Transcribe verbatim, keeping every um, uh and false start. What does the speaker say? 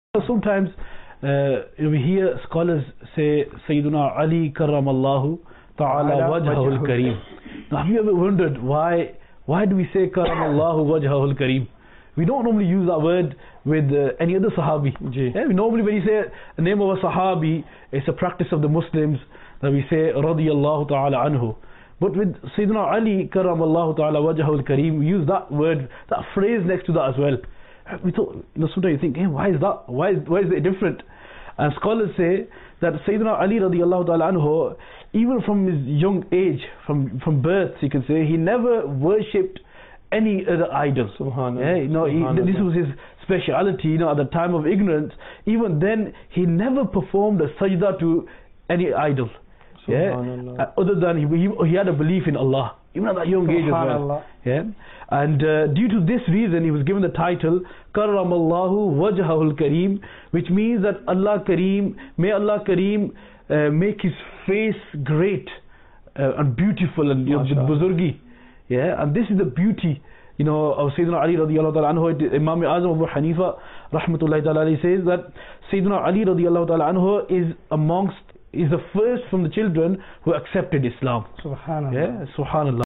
Sometimes uh, we hear scholars say Sayyiduna Ali Karramallahu Ta'ala Wajhahul Kareem. Now have you ever wondered why why do we say Karramallahu Wajhahul Kareem? We don't normally use that word with uh, any other Sahabi. Yeah, we normally when you say the name of a Sahabi, it's a practice of the Muslims that we say Radiyallahu Ta'ala Anhu. But with Sayyiduna Ali Karramallahu Ta'ala Wajhahul Kareem, we use that word, that phrase next to that as well. We thought, you know, sometimes you think, hey, why is that? Why is, why is it different? And scholars say that Sayyidina Ali radiallahu ta'ala anhu, even from his young age, from, from birth, you can say, he never worshipped any other idol. Subhanallah. Yeah, you know, he, this was his speciality, you know, at the time of ignorance. Even then, he never performed a sajda to any idol. Yeah, uh, other than he, he, he had a belief in Allah, even at that young age as well. Yeah, and uh, due to this reason, he was given the title Karramallahu Wajhahul Kareem, which means that Allah Kareem, may Allah Kareem uh, make his face great uh, and beautiful and you know, buzurgi. Yeah, and this is the beauty, you know, of Sayyidina Ali radiallahu ta'ala anhu. Imam Azam Abu Hanifa rahmatullahi ta'ala says that Sayyidina Ali radiallahu ta'ala anhu is amongst is the first from the children who accepted Islam. Subhanallah. Yeah, Subhanallah.